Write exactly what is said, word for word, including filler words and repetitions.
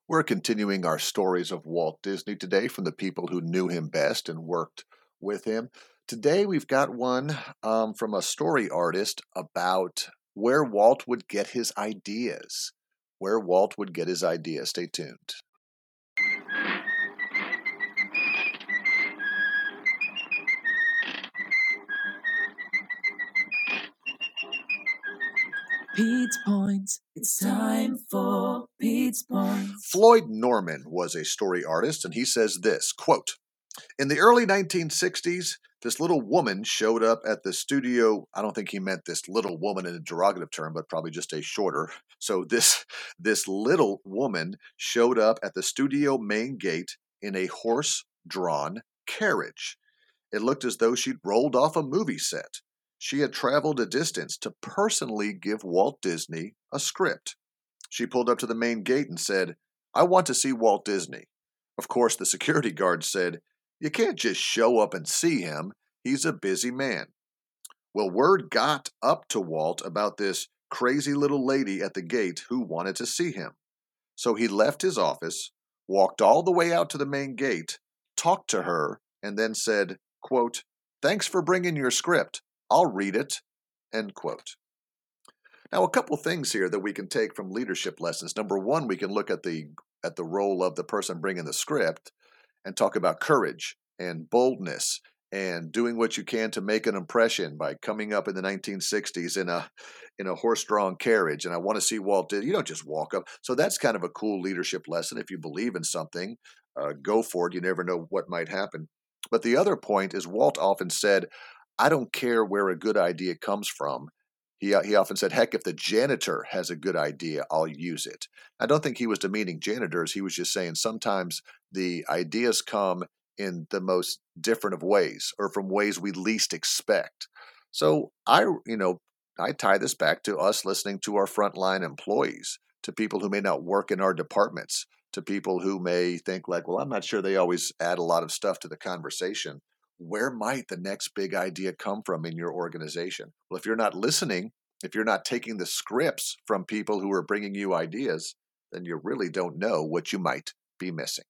We're continuing our stories of Walt Disney today from the people who knew him best and worked with him. Today we've got one um, from a story artist about where Walt would get his ideas. Where Walt would get his ideas. Stay tuned. Pete's Points. It's time for Pete's Points. Floyd Norman was a story artist, and he says this, quote, "In the early nineteen sixties, this little woman showed up at the studio." I don't think he meant this little woman in a derogative term, but probably just a shorter. So this, this little woman showed up at the studio main gate in a horse-drawn carriage. It looked as though she'd rolled off a movie set. She had traveled a distance to personally give Walt Disney a script. She pulled up to the main gate and said, "I want to see Walt Disney." Of course, the security guard said, "You can't just show up and see him. He's a busy man." Well, word got up to Walt about this crazy little lady at the gate who wanted to see him. So he left his office, walked all the way out to the main gate, talked to her, and then said, quote, "Thanks for bringing your script. I'll read it," end quote. Now, a couple things here that we can take from leadership lessons. Number one, we can look at the at the role of the person bringing the script and talk about courage and boldness and doing what you can to make an impression by coming up in the nineteen sixties in a in a horse-drawn carriage. And I want to see Walt Disney. You don't just walk up. So that's kind of a cool leadership lesson. If you believe in something, uh, go for it. You never know what might happen. But the other point is Walt often said, "I don't care where a good idea comes from." He, he often said, "Heck, if the janitor has a good idea, I'll use it." I don't think he was demeaning janitors. He was just saying sometimes the ideas come in the most different of ways or from ways we least expect. So I, you know, I tie this back to us listening to our frontline employees, to people who may not work in our departments, to people who may think like, well, I'm not sure they always add a lot of stuff to the conversation. Where might the next big idea come from in your organization? Well, if you're not listening, if you're not taking the scripts from people who are bringing you ideas, then you really don't know what you might be missing.